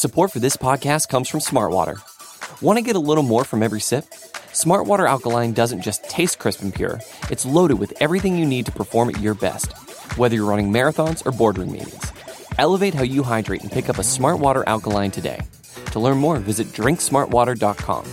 Support for this podcast comes from Smartwater. Want to get a little more from every sip? Smartwater Alkaline doesn't just taste crisp and pure, it's loaded with everything you need to perform at your best, whether you're running marathons or boardroom meetings. Elevate how you hydrate and pick up a Smartwater Alkaline today. To learn more, visit drinksmartwater.com.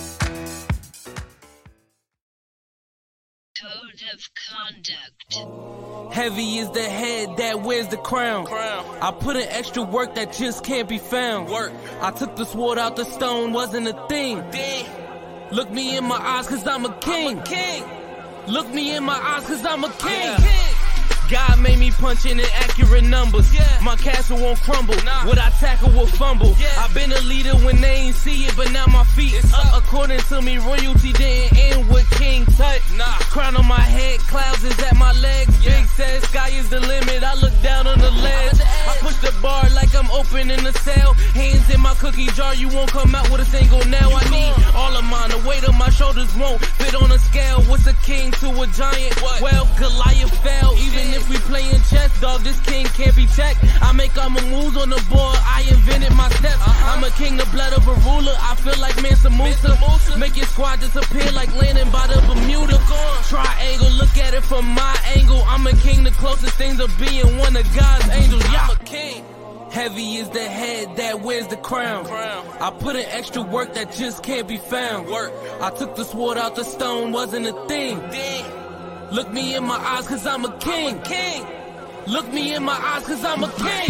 Code of conduct. Heavy is the head that wears the crown. I put in extra work that just can't be found. I took the sword out the stone, wasn't a thing. Look me in my eyes cause I'm a king. Look me in my eyes cause I'm a king. God made me punch in accurate numbers. My castle won't crumble. What I tackle will fumble. I've been a leader when they ain't see it, but now my feet up. According to me, royalty didn't end with King Tut. Crown on my head, clouds is at my legs. Big says sky is the limit. I look down on the ledge. I push the bar like I'm opening a cell. Hands in my cookie jar, you won't come out with a single nail. I need all of mine. The weight of my shoulders won't fit on a scale. What's a king to a giant? Well, Goliath fell. Even if we playing chess, dog, this king can't be checked. I make all my moves on the board, I invented my steps. I'm a king, the blood of a ruler. I feel like Mansa Musa. Make your squad disappear like landing by the Bermuda. Triangle, look at it from my angle. I'm a king, the closest thing to being one of God's angels. I'm a king. Heavy is the head that wears the crown. I put in extra work that just can't be found. I took the sword out the stone, wasn't a thing. Look me in my eyes cause I'm a king. Look me in my eyes cause I'm a king.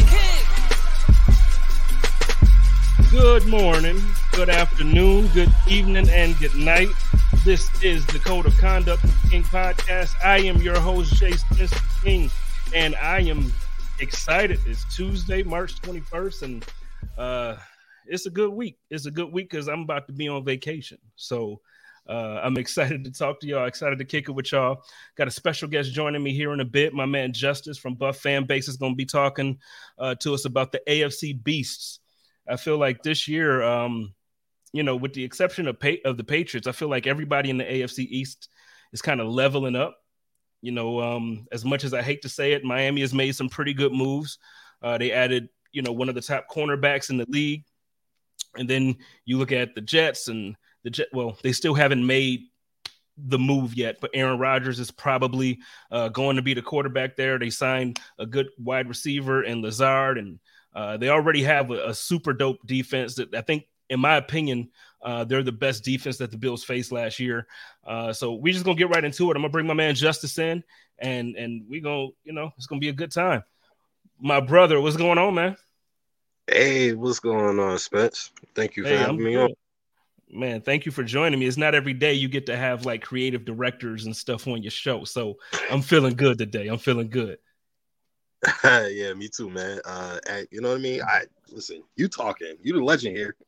Good morning, good afternoon, good evening, and good night. This is the Code of Conduct King podcast. I am your host, Jason Mr. King, and I am excited. It's Tuesday, March 21st, and it's a good week. It's a good week because I'm about to be on vacation. So I'm excited to talk to y'all, excited to kick it with y'all. Got a special guest joining me here in a bit. My man Justice from Buff Fan Base is going to be talking to us about the AFC Beasts. I feel like this year, with the exception of the Patriots, I feel like everybody in the AFC East is kind of leveling up. As much as I hate to say it, Miami has made some pretty good moves. They added, one of the top cornerbacks in the league. And then you look at the Jets and they still haven't made the move yet, but Aaron Rodgers is probably going to be the quarterback there. They signed a good wide receiver in Lazard, and they already have a super dope defense that I think, in my opinion, they're the best defense that the Bills faced last year. So we just going to get right into it. I'm going to bring my man Justice in, and we going to, it's going to be a good time. My brother, what's going on, man? Hey, what's going on, Spence? Thank you for having me on. Man, thank you for joining me. It's not every day you get to have like creative directors and stuff on your show. So I'm feeling good today. I'm feeling good. Yeah, me too, man. You know what I mean? Listen, you talking. You the legend here.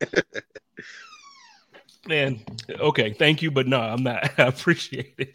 Man, okay. Thank you, but no, I'm not. I appreciate it.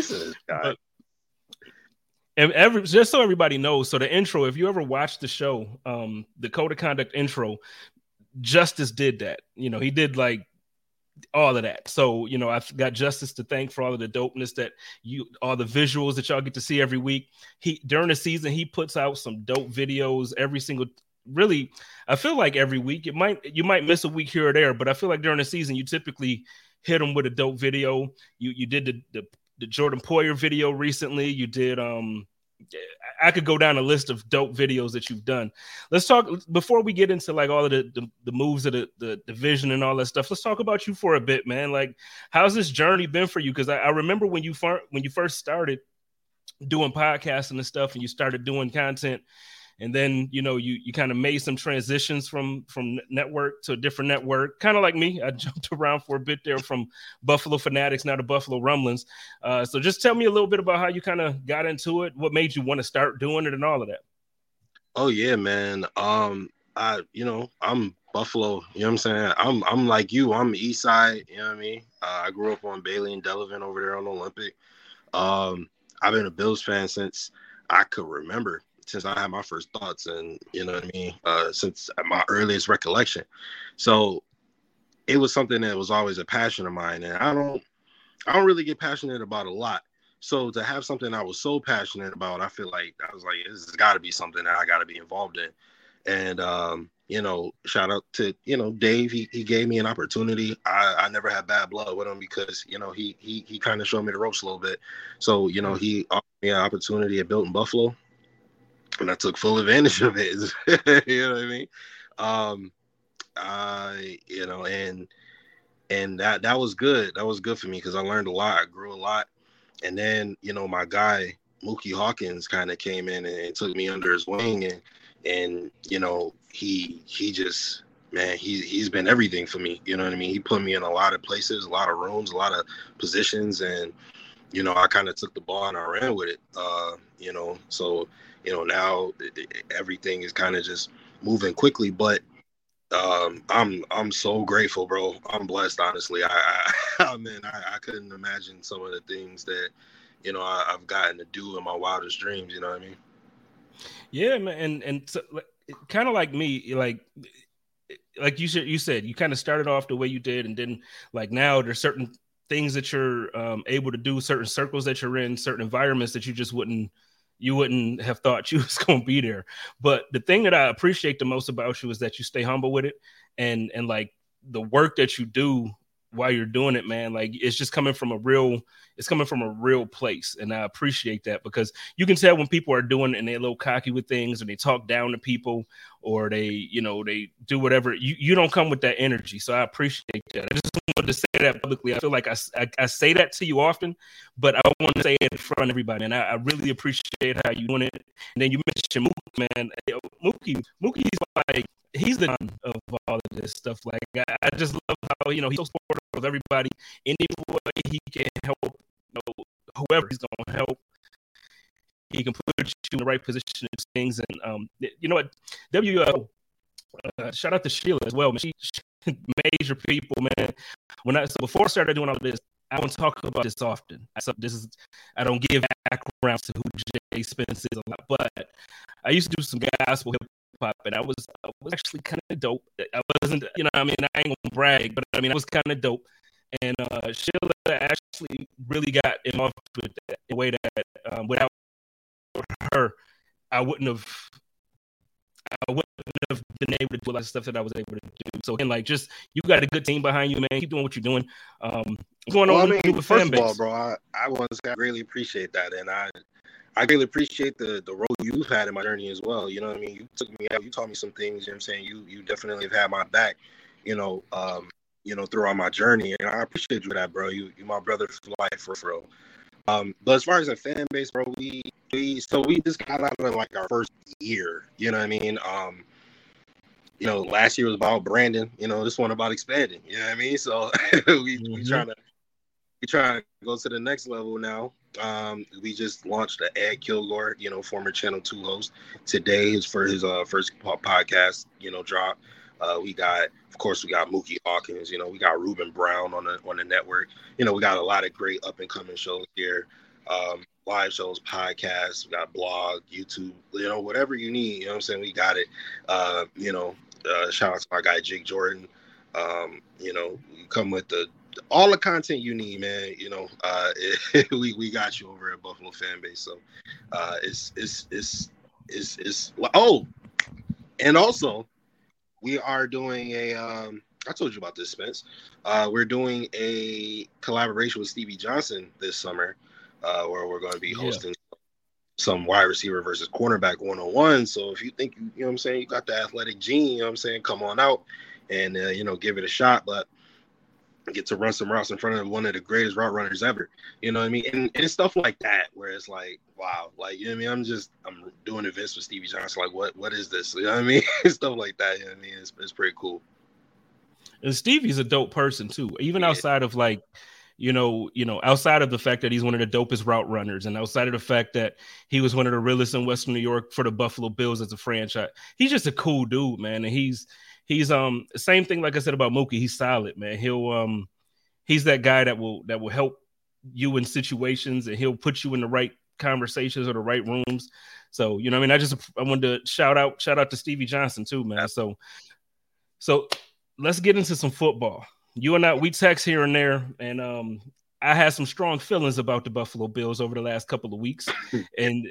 And just so everybody knows, so the intro, if you ever watched the show, the Code of Conduct intro, Justice did that. He did like all of that. So, I've got Justice to thank for all of the dopeness that all the visuals that y'all get to see every week. During the season, he puts out some dope videos really, I feel like every week. You might miss a week here or there, but I feel like during the season, you typically hit them with a dope video. You did the Jordan Poyer video recently. You did, I could go down a list of dope videos that you've done. Let's talk before we get into like all of the moves of the division and all that stuff. Let's talk about you for a bit, man. Like, how's this journey been for you? Because I remember when you first started doing podcasting and stuff, and you started doing content, and then you kind of made some transitions from network to a different network, kind of like me. I jumped around for a bit there from Buffalo Fanatics now to Buffalo Rumblings. So just tell me a little bit about how you kind of got into it, what made you want to start doing it, and all of that. Oh yeah, man. I'm Buffalo. You know what I'm saying? I'm like you. I'm East Side. You know what I mean? I grew up on Bailey and Delavan over there on Olympic. I've been a Bills fan since I could remember. Since I had my first thoughts, and you know what I mean, since my earliest recollection. So it was something that was always a passion of mine, and I don't really get passionate about a lot. So to have something I was so passionate about, I feel like I was like, this has got to be something that I got to be involved in. And shout out to Dave. He gave me an opportunity. I never had bad blood with him because he kind of showed me the ropes a little bit. So he offered me an opportunity at Built in Buffalo, and I took full advantage of it. You know what I mean? And that was good. That was good for me because I learned a lot. I grew a lot. And then my guy Mookie Hawkins kind of came in and took me under his wing, and he just, man, he's been everything for me. You know what I mean? He put me in a lot of places, a lot of rooms, a lot of positions, and I kind of took the ball and I ran with it. So now everything is kind of just moving quickly, but I'm so grateful, bro. I'm blessed, honestly. I couldn't imagine some of the things that I've gotten to do in my wildest dreams. You know what I mean? Yeah, man, and so, kind of like me, like you said, you kind of started off the way you did, and then like now there's certain things that you're able to do, certain circles that you're in, certain environments that you just wouldn't have thought you was going to be there. But the thing that I appreciate the most about you is that you stay humble with it, and like the work that you do while you're doing it, man, like it's just coming from a real place. And I appreciate that, because you can tell when people are doing it and they're a little cocky with things, or they talk down to people, or they do whatever. You don't come with that energy. So I appreciate that. I just wanted to say that publicly. I feel like I say that to you often, but I want to say it in front of everybody. And I really appreciate how you doing it. And then you mentioned Mookie, man. Mookie's like, he's the one of all of this stuff. Like, I just love how, he's so supportive of everybody. Any way he can help, whoever he's going to help, he can put you in the right position to do things. And you know what? Shout out to Sheila as well, man. She major people, man. Before I started doing all of this, I don't talk about this often. I don't give backgrounds to who Jay Spence is a lot, but I used to do some gospel hip hop, and I was actually kind of dope. I wasn't, I ain't gonna brag, but I was kind of dope. And Sheila actually really got involved with that in a way that without her, I wouldn't have been able to do a lot of stuff that I was able to do. So, and like, just, you got a good team behind you, man. Keep doing what you're doing. What's going on with the fan base? First of all, bro, I greatly appreciate that, and I greatly appreciate the role you've had in my journey as well. You know what I mean? You took me out, you taught me some things. You know what I'm saying? You definitely have had my back. Throughout my journey, and I appreciate you for that, bro. You my brother for life, for real. But as far as a fan base, bro, we just got out of like our first year. You know what I mean? Last year was about branding. This one about expanding. You know what I mean? So we trying to go to the next level now. We just launched the Ed Kilgore, former Channel 2 host. Today is for his first podcast, drop. We got Mookie Hawkins. We got Ruben Brown on the network. We got a lot of great up and coming shows here, live shows, podcasts. We got blog, YouTube. Whatever you need. You know what I'm saying? We got it. Shout out to my guy Jake Jordan. You come with all the content you need, man. We got you over at Buffalo Fan Base. So it's and also, we are doing I told you about this, Spence. We're doing a collaboration with Stevie Johnson this summer, where we're going to be hosting some wide receiver versus cornerback 101. So if you think, you know what I'm saying, you got the athletic gene, you know what I'm saying, come on out and, give it a shot. But get to run some routes in front of one of the greatest route runners ever. You know what I mean? And it's stuff like that where it's like, wow, like, you know what I mean? I'm doing events with Stevie Johnson. Like, what is this? You know what I mean? Stuff like that. You know what I mean? It's pretty cool. And Stevie's a dope person too, even outside of like, outside of the fact that he's one of the dopest route runners, and outside of the fact that he was one of the realest in Western New York for the Buffalo Bills as a franchise. He's just a cool dude, man. And he's same thing like I said about Mookie. He's solid, man. He's that guy that will help you in situations, and he'll put you in the right conversations or the right rooms. So, I wanted to shout out to Stevie Johnson too, man. So let's get into some football. You and I, we text here and there, and I had some strong feelings about the Buffalo Bills over the last couple of weeks, and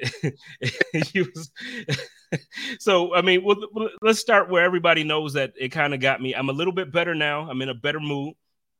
so I mean, let's start where everybody knows that it kind of got me. I'm a little bit better now. I'm in a better mood.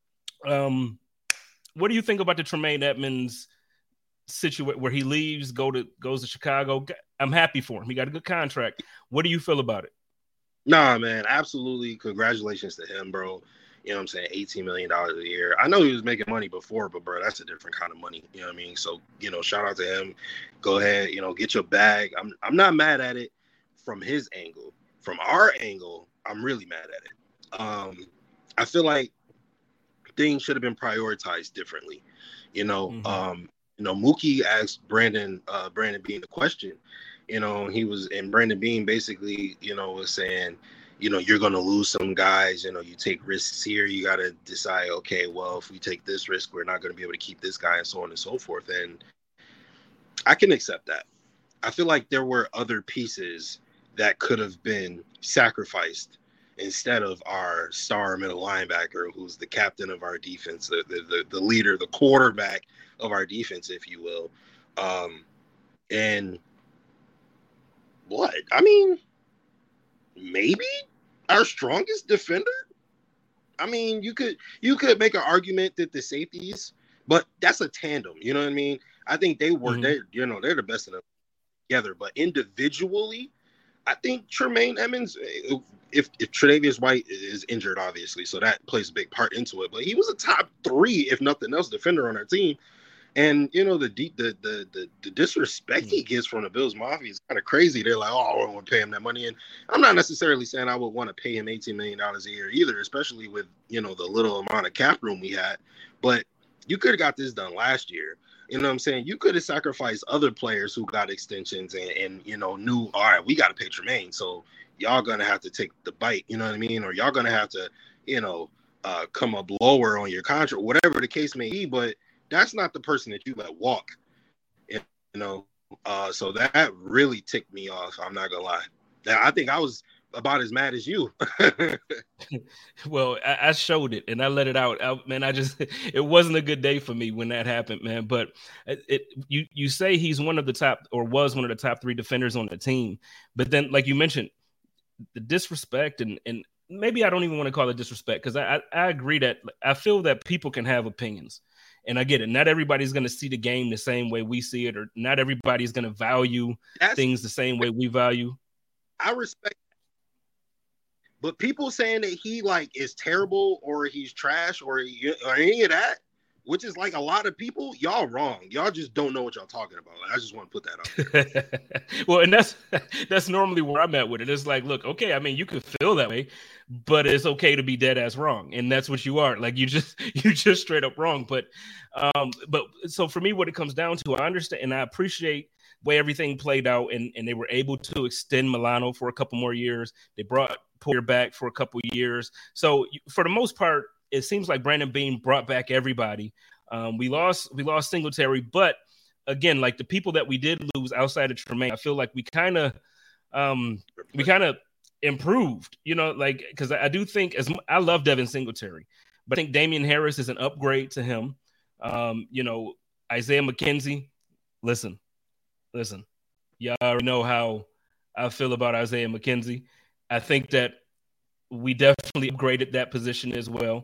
What do you think about the Tremaine Edmonds situation where he leaves, goes to Chicago? I'm happy for him. He got a good contract. What do you feel about it? Nah, man, absolutely. Congratulations to him, bro. You know what I'm saying? $18 million a year. I know he was making money before, but, bro, that's a different kind of money. You know what I mean? So, shout out to him. Go ahead, get your bag. I'm not mad at it from his angle. From our angle, I'm really mad at it. I feel like things should have been prioritized differently. Mookie asked Brandon Beane a question, and Brandon Beane basically, was saying, you're going to lose some guys, you take risks here. You got to decide, okay, well, if we take this risk, we're not going to be able to keep this guy and so on and so forth. And I can accept that. I feel like there were other pieces that could have been sacrificed instead of our star middle linebacker, who's the captain of our defense, the leader, the quarterback of our defense, if you will. And what? I mean, maybe our strongest defender? I mean, you could make an argument that the safeties, but that's a tandem. You know what I mean? I think they work. Mm-hmm. They're the best of them together. But individually, I think Tremaine Edmonds, if Tre'Davious White is injured, obviously, so that plays a big part into it. But he was a top 3, if nothing else, defender on our team. And the disrespect he gets from the Bills Mafia is kind of crazy. They're like, oh, I don't want to pay him that money. And I'm not necessarily saying I would want to pay him $18 million a year either, especially with the little amount of cap room we had. But you could have got this done last year. You know what I'm saying? You could have sacrificed other players who got extensions and knew, all right, we got to pay Tremaine. So y'all going to have to take the bite, you know what I mean? Or y'all going to have to, come up lower on your contract, whatever the case may be. But that's not the person that you let walk, so that really ticked me off. I'm not going to lie. I think I was about as mad as you. Well, I showed it and I let it out. It wasn't a good day for me when that happened, man. But you say he's one of the top, or was one of the top 3 defenders on the team. But then, like you mentioned, the disrespect and maybe I don't even want to call it disrespect, because I agree that I feel that people can have opinions. And I get it. Not everybody's going to see the game the same way we see it, or not everybody's going to value things the same way we value. I respect that. But people saying that he is terrible or he's trash or any of that, which is like a lot of people, y'all wrong. Y'all just don't know what y'all talking about. I just want to put that out. Well, and that's normally where I'm at with it. It's like, look, okay, I mean, you could feel that way, but it's okay to be dead ass wrong. And that's what you are. Like you just straight up wrong. But so for me, what it comes down to, I understand and I appreciate the way everything played out, and they were able to extend Milano for a couple more years. They brought Poyer back for a couple years. So for the most part, it seems like Brandon Beane brought back everybody. We lost Singletary, but again, like the people that we did lose outside of Tremaine, I feel like we kind of improved, because I do think I love Devin Singletary, but I think Damian Harris is an upgrade to him. Isaiah McKenzie, listen, y'all already know how I feel about Isaiah McKenzie. I think that we definitely upgraded that position as well.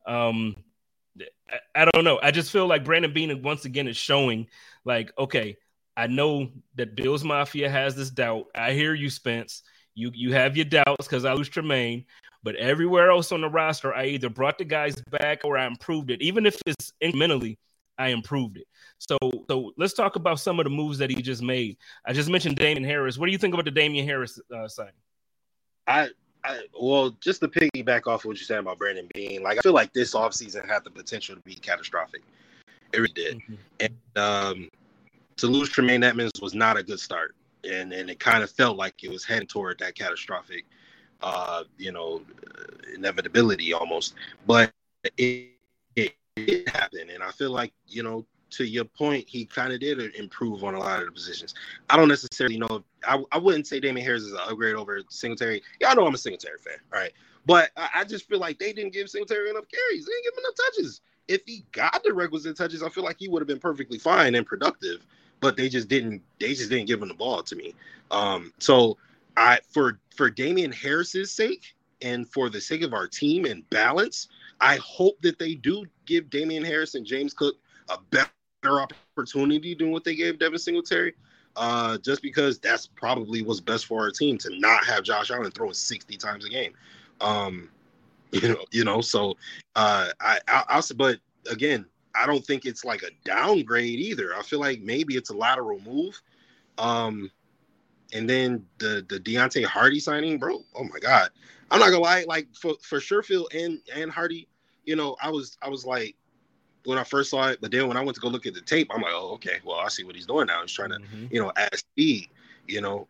I don't know. I just feel like Brandon Beane once again is showing like, okay, I know that Bills Mafia has this doubt. I hear you, Spence. You have your doubts because I lose Tremaine, but everywhere else on the roster, I either brought the guys back or I improved it. Even if it's incrementally, I improved it. So let's talk about some of the moves that he just made. I just mentioned Damian Harris. What do you think about the Damian Harris signing? Well, just to piggyback off what you said about Brandon Beane, I feel like this offseason had the potential to be catastrophic. It really did. Mm-hmm. And to lose Tremaine Edmonds was not a good start. And it kind of felt like it was heading toward that catastrophic, inevitability almost. But it happened. And I feel like, to your point, he kind of did improve on a lot of the positions. I don't necessarily know. I wouldn't say Damian Harris is an upgrade over Singletary. Y'all know I'm a Singletary fan, right? But I just feel like they didn't give Singletary enough carries. They didn't give him enough touches. if he got the requisite touches, I feel like he would have been perfectly fine and productive. But they just didn't give him the ball to me. So for Damian Harris's sake and for the sake of our team and balance, I hope that they do give Damian Harris and James Cook a better opportunity than what they gave Devin Singletary. Just because that's probably what's best for our team, to not have Josh Allen throwing 60 times a game. So but again, I don't think it's like a downgrade either. I feel like maybe it's a lateral move. And then the Deontay Hardy signing, bro. Oh my God. I'm not gonna lie, like for Sherfield and Hardy, I was like, when I first saw it, but then when I went to go look at the tape, I'm like, oh, okay, well, I see what he's doing now. He's trying to, add speed, and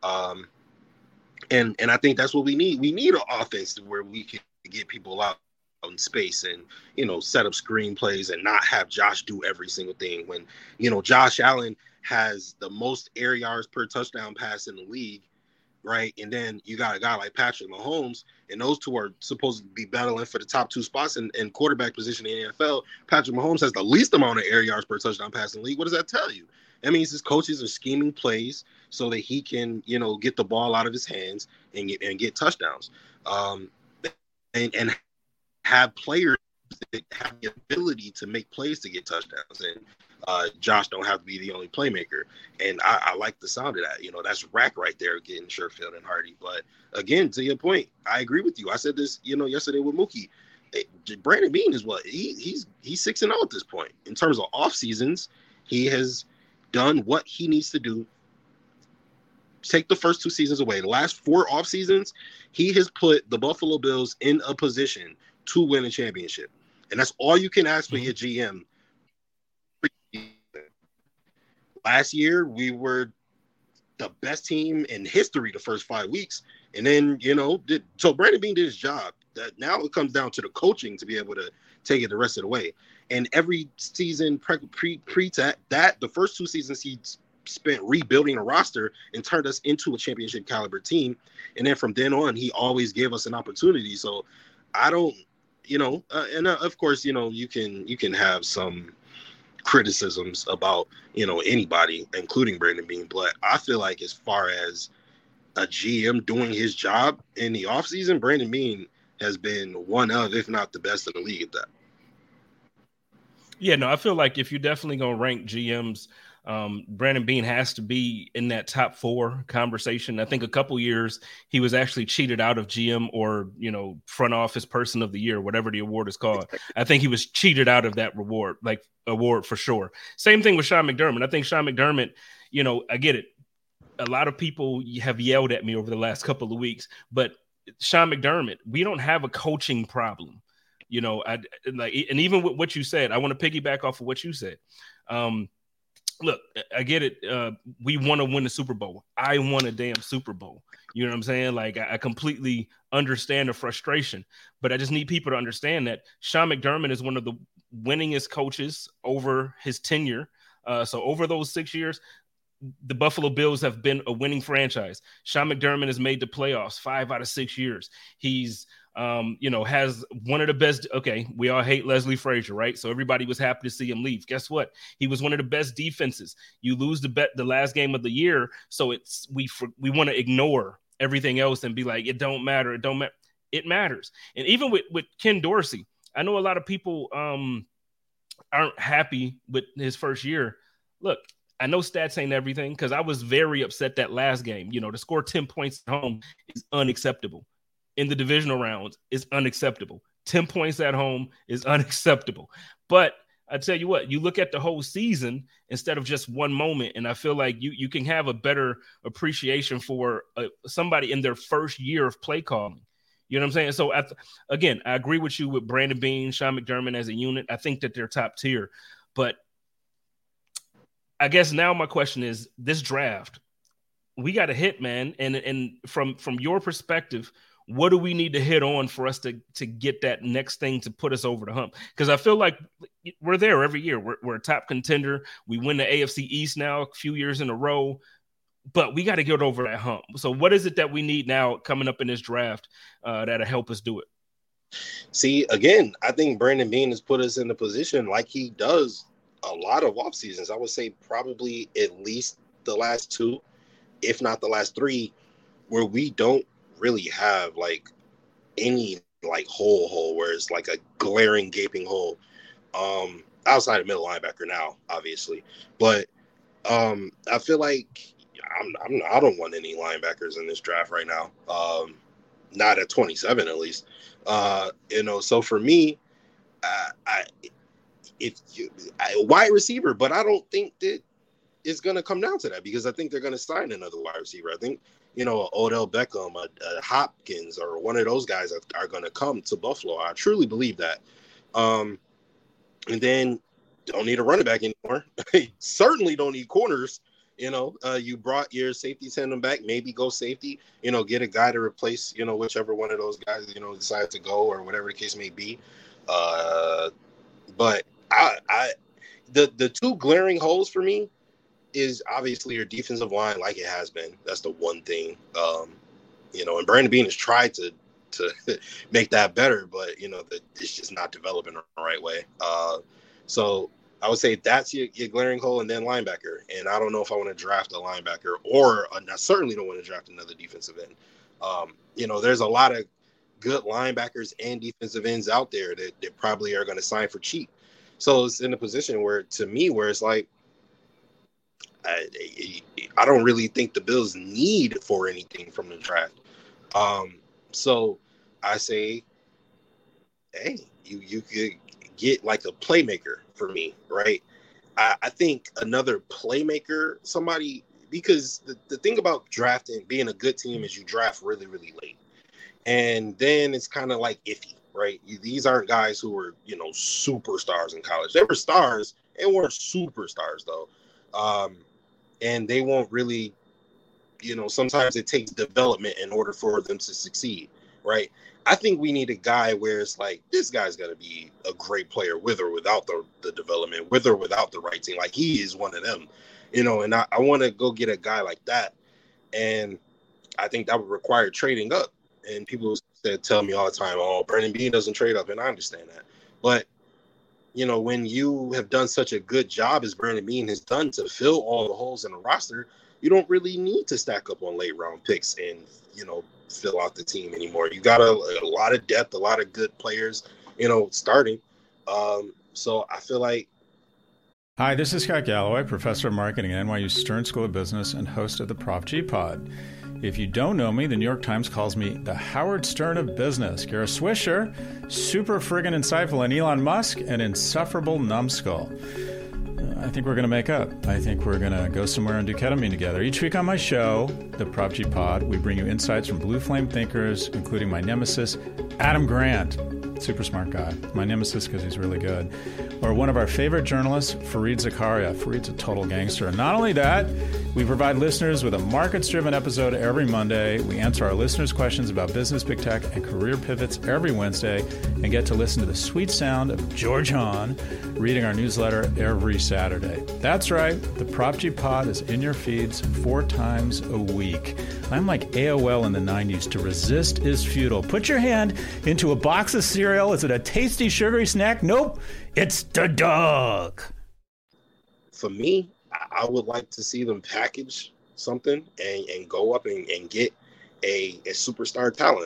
I think that's what we need. We need an offense where we can get people out in space and, set up screenplays and not have Josh do every single thing. When, Josh Allen has the most air yards per touchdown pass in the league, right? And then you got a guy like Patrick Mahomes, and those two are supposed to be battling for the top two spots in quarterback position in the NFL. Patrick Mahomes has the least amount of air yards per touchdown pass in the league. What does that tell you? That means his coaches are scheming plays so that he can, get the ball out of his hands and get touchdowns. And have players that have the ability to make plays to get touchdowns. And Josh don't have to be the only playmaker. And I like the sound of that. That's rack right there, getting Sherfield and Hardy. But again, to your point, I agree with you. I said this, yesterday with Mookie. Brandon Beane is what? He's 6-0 at this point. In terms of off seasons, he has done what he needs to do. Take the first 2 seasons away. The last 4 off seasons, he has put the Buffalo Bills in a position to win a championship. And that's all you can ask for your GM. Last year, we were the best team in history the first 5 weeks. And then, so Brandon Beane did his job. That now it comes down to the coaching to be able to take it the rest of the way. And every season that, the first 2 seasons he spent rebuilding a roster and turned us into a championship caliber team. And then from then on, he always gave us an opportunity. So I don't, and of course, you can have some criticisms about, anybody, including Brandon Beane. But I feel like as far as a GM doing his job in the offseason, Brandon Beane has been one of, if not the best in the league at that. Yeah, no, I feel like if you're definitely going to rank GMs, Brandon Beane has to be in that top 4 conversation. I think a couple years he was actually cheated out of GM or, front office person of the year, whatever the award is called. I think he was cheated out of that award for sure. Same thing with Sean McDermott. I think Sean McDermott, I get it. A lot of people have yelled at me over the last couple of weeks, but Sean McDermott, we don't have a coaching problem. And even with what you said, I want to piggyback off of what you said. Look, I get it. We want to win the Super Bowl. I want a damn Super Bowl. You know what I'm saying? Like, I completely understand the frustration, but I just need people to understand that Sean McDermott is one of the winningest coaches over his tenure. So over those 6 years, the Buffalo Bills have been a winning franchise. Sean McDermott has made the playoffs 5 out of 6 years. He's has one of the best. Okay, we all hate Leslie Frazier, right? So everybody was happy to see him leave. Guess what? He was one of the best defenses. You lose the last game of the year, so we want to ignore everything else and be like, it don't matter. It don't matter. It matters. And even with Ken Dorsey, I know a lot of people aren't happy with his first year. Look, I know stats ain't everything, because I was very upset that last game. To score 10 points at home is unacceptable. In the divisional rounds is unacceptable. 10 points at home is unacceptable. But I tell you what, you look at the whole season instead of just one moment, and I feel like you can have a better appreciation for somebody in their first year of play calling. You know what I'm saying? So, again, I agree with you with Brandon Beane, Sean McDermott as a unit. I think that they're top tier. But I guess now my question is, this draft, we got to hit, man. And from your perspective, what do we need to hit on for us to get that next thing to put us over the hump? Because I feel like we're there every year. We're a top contender. We win the AFC East now a few years in a row, but we got to get over that hump. So what is it that we need now coming up in this draft that'll help us do it? See, again, I think Brandon Beane has put us in a position like he does a lot of off seasons. I would say probably at least the last two, if not the last three, where we don't really have like any like hole where it's like a glaring gaping hole. Outside of middle linebacker now, obviously, but I feel like I don't want any linebackers in this draft right now. Not at 27 at least. So for me, wide receiver, but I don't think that it's going to come down to that, because I think they're going to sign another wide receiver. I think, Odell Beckham, a Hopkins, or one of those guys are going to come to Buffalo. I truly believe that. And then don't need a running back anymore. Certainly don't need corners. You brought your safety tandem back, maybe go safety, get a guy to replace, whichever one of those guys, decide to go, or whatever the case may be. But the two glaring holes for me is obviously your defensive line, like it has been. That's the one thing, and Brandon Beane has tried to make that better, but it's just not developing the right way. So I would say that's your glaring hole, and then linebacker. And I don't know if I want to draft a linebacker, or I certainly don't want to draft another defensive end. There's a lot of good linebackers and defensive ends out there that probably are going to sign for cheap. So it's in a position where it's like, I don't really think the Bills need for anything from the draft. So I say, hey, you could get like a playmaker for me, right? I think another playmaker, somebody, because the thing about drafting, being a good team, is you draft really, really late. And then it's kind of like iffy, right? These aren't guys who were, superstars in college. They were stars and weren't superstars, though. And they won't really, sometimes it takes development in order for them to succeed, right? I think we need a guy where it's like, this guy's going to be a great player with or without the development, with or without the right team. Like, he is one of them, and I want to go get a guy like that. And I think that would require trading up. And people tell me all the time, oh, Brandon Beane doesn't trade up. And I understand that. But, when you have done such a good job as Brandon Beane has done to fill all the holes in the roster, you don't really need to stack up on late round picks and, fill out the team anymore. You got a lot of depth, a lot of good players, starting. So I feel like. Hi, this is Scott Galloway, professor of marketing at NYU Stern School of Business and host of the Prof G Pod. If you don't know me, the New York Times calls me the Howard Stern of business. You're a Swisher, super friggin' insightful, and Elon Musk, an insufferable numbskull. I think we're going to make up. I think we're going to go somewhere and do ketamine together. Each week on my show, the Prop G Pod, we bring you insights from blue flame thinkers, including my nemesis, Adam Grant. Super smart guy. My nemesis because he's really good. Or one of our favorite journalists, Fareed Zakaria. Fareed's a total gangster. And not only that, we provide listeners with a markets-driven episode every Monday. We answer our listeners' questions about business, big tech, and career pivots every Wednesday, and get to listen to the sweet sound of George Hahn reading our newsletter every Saturday. That's right. The Prop G Pod is in your feeds 4 times a week. I'm like AOL in the 90s. To resist is futile. Put your hand into a box of cereal. Is it a tasty, sugary snack? Nope. It's the dog. For me, I would like to see them package something and go up and get a superstar talent.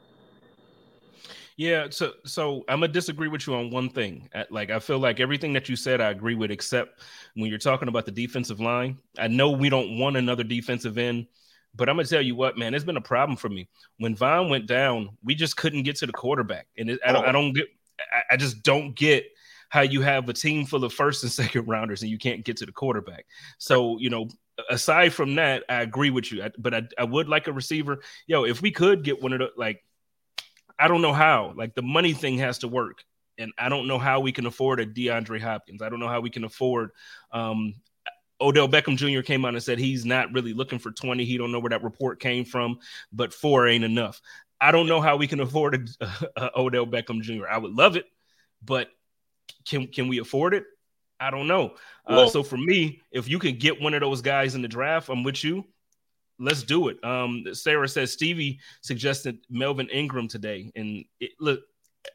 Yeah, so I'm gonna disagree with you on one thing. I feel like everything that you said, I agree with, except when you're talking about the defensive line. I know we don't want another defensive end, but I'm gonna tell you what, man, it's been a problem for me. When Vaughn went down, we just couldn't get to the quarterback, and I just don't get how you have a team full of first and second rounders and you can't get to the quarterback. So, aside from that, I agree with you. But I would like a receiver. If we could get one of the, I don't know how. The money thing has to work. And I don't know how we can afford a DeAndre Hopkins. I don't know how we can afford Odell Beckham Jr. came out and said he's not really looking for 20. He don't know where that report came from, but 4 ain't enough. I don't know how we can afford a Odell Beckham Jr. I would love it, but can we afford it? I don't know. So for me, if you can get one of those guys in the draft, I'm with you. Let's do it. Sarah says Stevie suggested Melvin Ingram today. And look,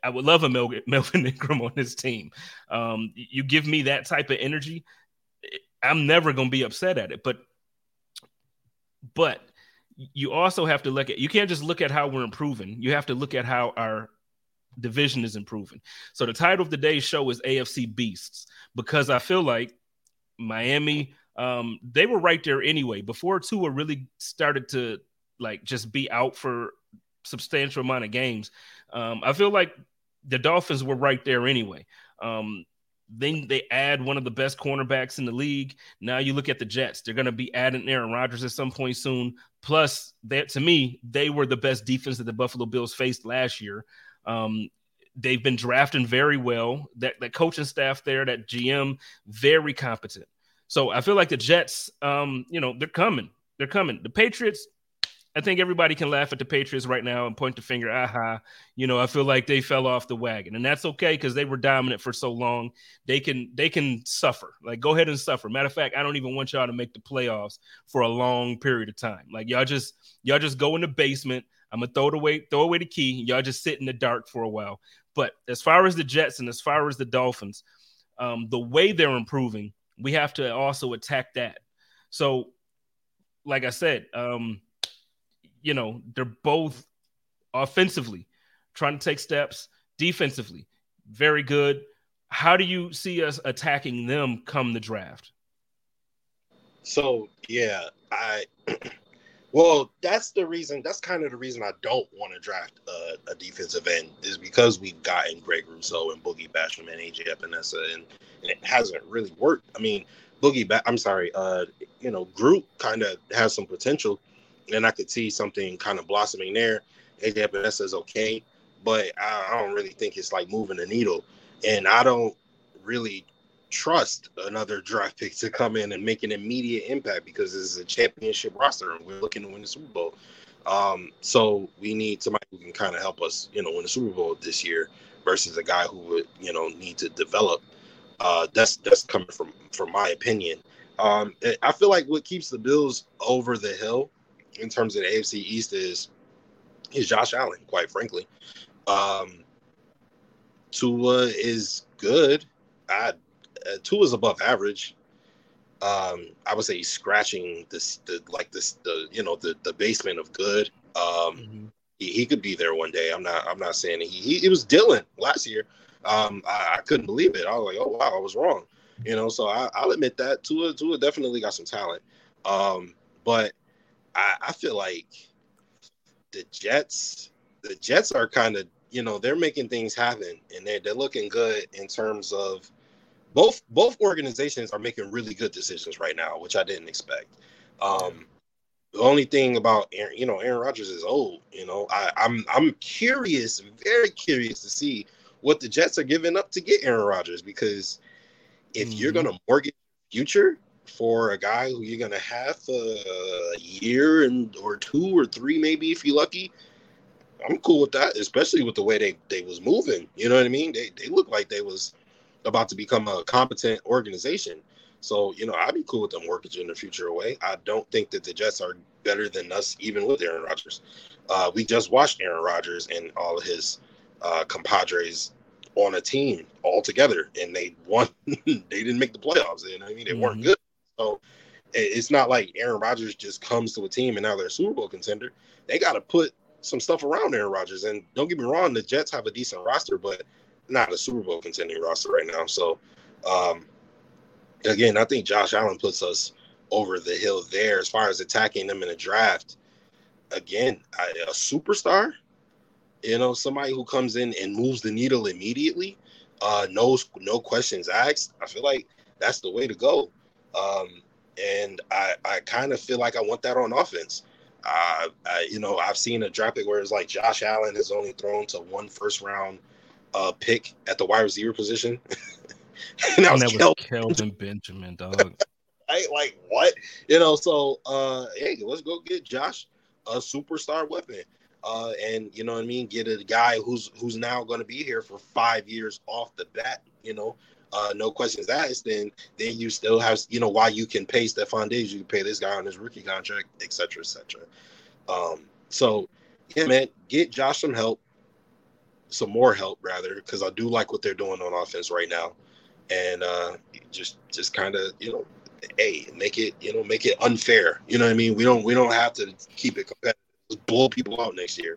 I would love a Melvin Ingram on this team. You give me that type of energy, I'm never going to be upset at it. But you also have to look at, you can't just look at how we're improving. You have to look at how our division is improving. So the title of today's show is AFC Beasts, because I feel like Miami, they were right there anyway. Before Tua really started to like just be out for substantial amount of games, I feel like the Dolphins were right there anyway. Then they add one of the best cornerbacks in the league. Now you look at the Jets. They're going to be adding Aaron Rodgers at some point soon. Plus, that to me, they were the best defense that the Buffalo Bills faced last year. They've been drafting very well. That coaching staff there, that GM, very competent. So I feel like the Jets, they're coming. They're coming. The Patriots, I think everybody can laugh at the Patriots right now and point the finger, I feel like they fell off the wagon. And that's okay because they were dominant for so long. They can suffer. Like, go ahead and suffer. Matter of fact, I don't even want y'all to make the playoffs for a long period of time. Like, y'all just go in the basement. I'm going to throw away the key. Y'all just sit in the dark for a while. But as far as the Jets and as far as the Dolphins, the way they're improving, we have to also attack that. So, like I said, they're both offensively trying to take steps, defensively very good. How do you see us attacking them come the draft? So, yeah, well, that's kind of the reason I don't want to draft a defensive end, is because we've gotten Greg Rousseau and Boogie Basham and AJ Epinesa, and it hasn't really worked. I mean, Groot kind of has some potential, and I could see something kind of blossoming there. AJ Epinesa is okay, but I don't really think it's like moving the needle, and I don't really trust another draft pick to come in and make an immediate impact, because this is a championship roster and we're looking to win the Super Bowl. So we need somebody who can kind of help us, win the Super Bowl this year, versus a guy who would, need to develop. That's coming from my opinion. I feel like what keeps the Bills over the hill in terms of the AFC East is Josh Allen, quite frankly. Tua is good. Tua's above average. I would say he's scratching the basement of good. He could be there one day. I'm not saying he was Dylan last year. I couldn't believe it. I was like, oh wow, I was wrong. So I'll admit that Tua definitely got some talent. But I feel like the Jets are kind of, they're making things happen, and they're looking good in terms of both organizations are making really good decisions right now, which I didn't expect. The only thing about Aaron Rodgers is old. I'm curious, very curious to see what the Jets are giving up to get Aaron Rodgers, because if you're going to mortgage future for a guy who you're going to have a year or 2 or 3, maybe if you're lucky, I'm cool with that, especially with the way they was moving. You know what I mean? They look like they was about to become a competent organization. So, I'd be cool with them mortgaging their future away. I don't think that the Jets are better than us, even with Aaron Rodgers. We just watched Aaron Rodgers and all of his compadres on a team all together, and they won. They didn't make the playoffs. You know what I mean? They weren't good. So it's not like Aaron Rodgers just comes to a team and now they're a Super Bowl contender. They got to put some stuff around Aaron Rodgers. And don't get me wrong, the Jets have a decent roster, but not a Super Bowl contending roster right now. So, again, I think Josh Allen puts us over the hill there as far as attacking them in a draft. Again, a superstar, somebody who comes in and moves the needle immediately, no questions asked. I feel like that's the way to go. And I kind of feel like I want that on offense. I've seen a draft pick where it's like Josh Allen is only thrown to 1 first-round pick at the wide receiver position. And that was Kelvin Benjamin, dog. Like what? So hey, let's go get Josh a superstar weapon. And you know what I mean, get a guy who's now going to be here for 5 years off the bat, no questions asked. Then you still have, while you can pay Stephon Diggs, you can pay this guy on his rookie contract, et cetera, et cetera. So yeah, man, get Josh some help. some more help rather, because I do like what they're doing on offense right now, and just kind of hey, make it unfair. You know what I mean? We don't have to keep it competitive. Just blow people out next year.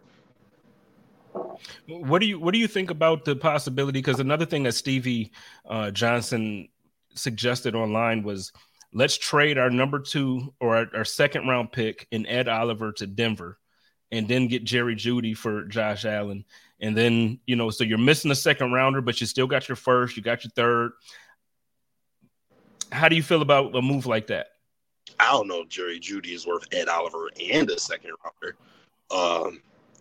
What do you think about the possibility? Because another thing that Stevie Johnson suggested online was, let's trade our number 2 or our second round pick in Ed Oliver to Denver, and then get Jerry Jeudy for Josh Allen. And then, so you're missing a second rounder, but you still got your first, you got your third. How do you feel about a move like that? I don't know if Jerry Jeudy is worth Ed Oliver and a second rounder.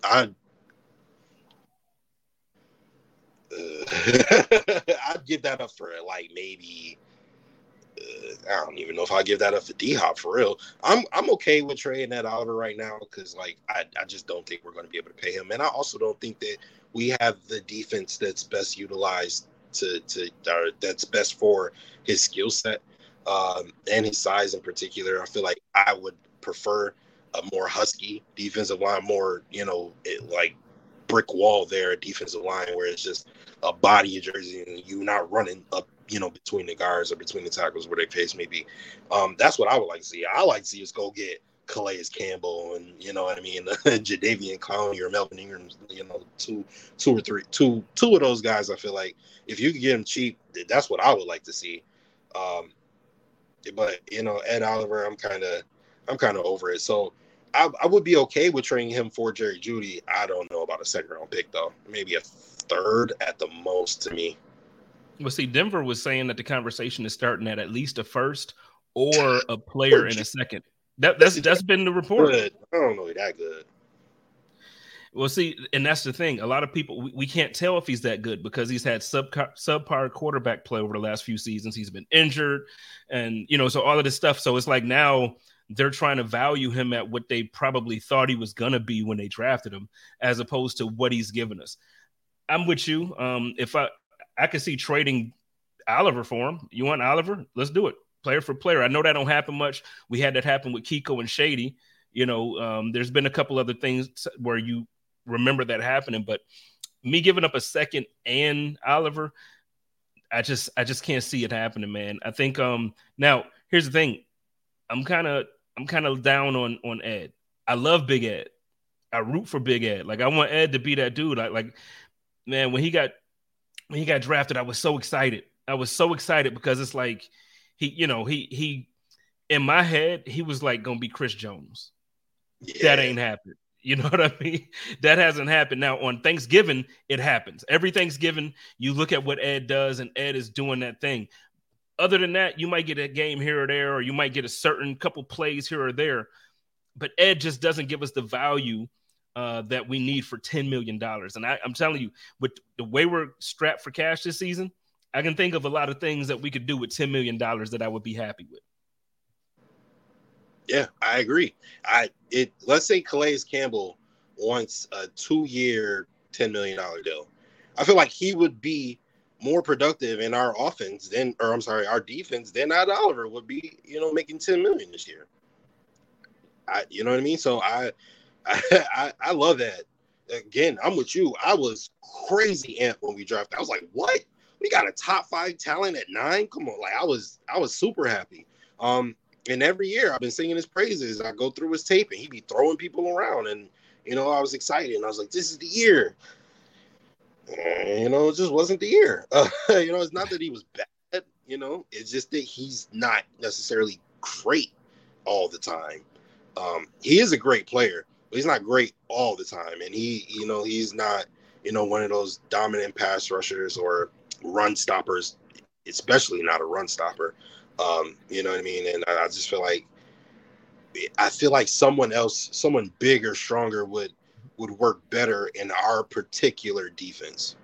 I'd give that up for like maybe I don't even know if I'd give that up for D-Hop for real. I'm okay with trading Ed Oliver right now because like I just don't think we're going to be able to pay him, and I also don't think that we have the defense that's best utilized that's best for his skill set and his size in particular. I feel like I would prefer a more husky defensive line, more like brick wall there, defensive line where it's just a body of jersey and you not running up, between the guards or between the tackles where their pace may be. That's what I would like to see. I like to see us go get Calais Campbell and Jadeveon Clowney or Melvin Ingram, two of those guys. I feel like if you could get them cheap, that's what I would like to see. But Ed Oliver, I'm kind of over it. So I would be okay with trading him for Jerry Jeudy. I don't know about a second round pick though. Maybe a third at the most to me. Well, see, Denver was saying that the conversation is starting at least a first or a player in a second. That's been the report. Good. I don't know that good. Well, see, and that's the thing. A lot of people, we can't tell if he's that good because he's had subpar quarterback play over the last few seasons. He's been injured and, so all of this stuff. So it's like now they're trying to value him at what they probably thought he was going to be when they drafted him, as opposed to what he's given us. I'm with you. If I could see trading Oliver for him. You want Oliver? Let's do it. Player for player. I know that don't happen much. We had that happen with Kiko and Shady. There's been a couple other things where you remember that happening, but me giving up a second and Oliver, I just can't see it happening, man. I think now here's the thing. I'm kind of down on Ed. I love Big Ed. I root for Big Ed. Like I want Ed to be that dude. Like man, when he got drafted, I was so excited. Because it's like he in my head, he was like gonna be Chris Jones. Yeah. That ain't happened. You know what I mean? That hasn't happened. Now on Thanksgiving, it happens. Every Thanksgiving, you look at what Ed does, and Ed is doing that thing. Other than that, you might get a game here or there, or you might get a certain couple plays here or there. But Ed just doesn't give us the value that we need for $10 million. And I'm telling you, with the way we're strapped for cash this season, I can think of a lot of things that we could do with $10 million that I would be happy with. Yeah, I agree. Let's say Calais Campbell wants a 2-year, $10 million deal. I feel like he would be more productive in our offense our defense than Ed Oliver would be, making $10 million this year. You know what I mean? So I love that. Again, I'm with you. I was crazy amped when we drafted. I was like, what? We got a top 5 talent at 9? Come on. Like I was super happy. And every year I've been singing his praises. I go through his tape and he'd be throwing people around and, I was excited and I was like, this is the year. And, it just wasn't the year. It's not that he was bad, it's just that he's not necessarily great all the time. He is a great player, but he's not great all the time. And he's not, one of those dominant pass rushers or run stoppers, especially not a run stopper. You know what I mean? And I just feel like someone bigger, stronger would work better in our particular defense.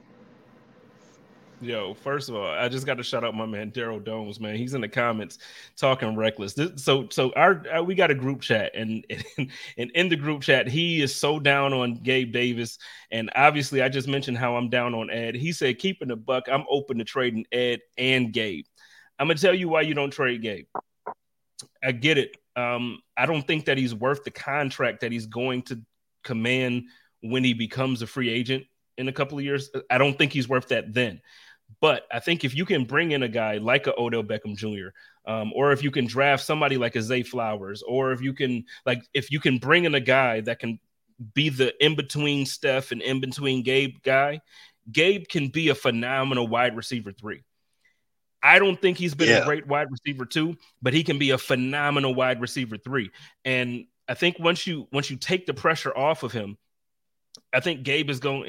Yo, first of all, I just got to shout out my man Daryl Domes, man. He's in the comments talking reckless. So we got a group chat, and in the group chat, he is so down on Gabe Davis, and obviously, I just mentioned how I'm down on Ed. He said, "Keeping the buck, I'm open to trading Ed and Gabe." I'm gonna tell you why you don't trade Gabe. I get it. I don't think that he's worth the contract that he's going to command when he becomes a free agent. in a couple of years, I don't think he's worth that then. But I think if you can bring in a guy like a Odell Beckham Jr., or if you can draft somebody like a Zay Flowers, or if you can bring in a guy that can be the in-between Steph and in-between Gabe guy, Gabe can be a phenomenal wide receiver 3. I don't think he's been a great wide receiver 2, but he can be a phenomenal wide receiver 3. And I think once you take the pressure off of him, I think Gabe is going.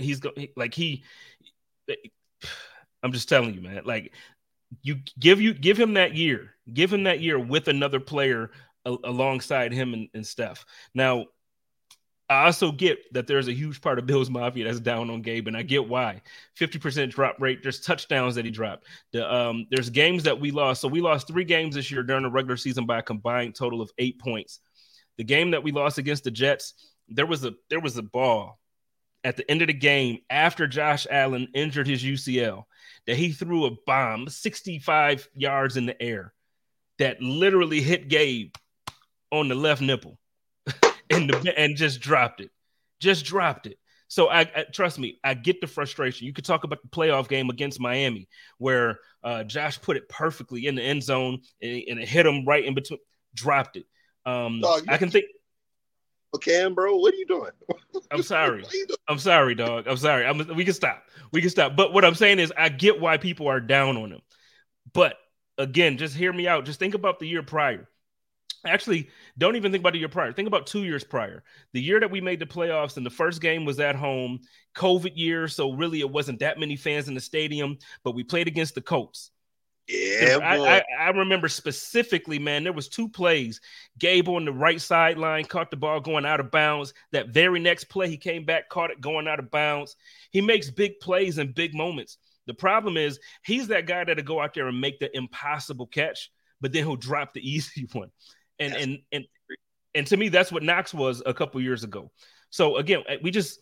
I'm just telling you, man. Like, you give him that year with another player alongside him and Steph. Now, I also get that there's a huge part of Bills Mafia that's down on Gabe, and I get why. 50% drop rate. There's touchdowns that he dropped. There's games that we lost. So we lost 3 games this year during the regular season by a combined total of 8 points. The game that we lost against the Jets, there was a ball at the end of the game after Josh Allen injured his UCL that he threw a bomb 65 yards in the air that literally hit Gabe on the left nipple and just dropped it. So I trust me, I get the frustration. You could talk about the playoff game against Miami where Josh put it perfectly in the end zone and it hit him right in between, dropped it. I can think. Cam, bro, what are you doing? I'm sorry. I'm sorry, dog. I'm sorry. We can stop. But what I'm saying is I get why people are down on him. But again, just hear me out. Just think about the year prior. Actually, don't even think about the year prior. Think about 2 years prior. The year that we made the playoffs and the first game was at home, COVID year. So really it wasn't that many fans in the stadium, but we played against the Colts. Yeah, I remember specifically, man, there was 2 plays. Gabe on the right sideline caught the ball going out of bounds. That very next play, he came back, caught it going out of bounds. He makes big plays in big moments. The problem is he's that guy that'll go out there and make the impossible catch, but then he'll drop the easy one. And to me, that's what Knox was a couple years ago. So again, I just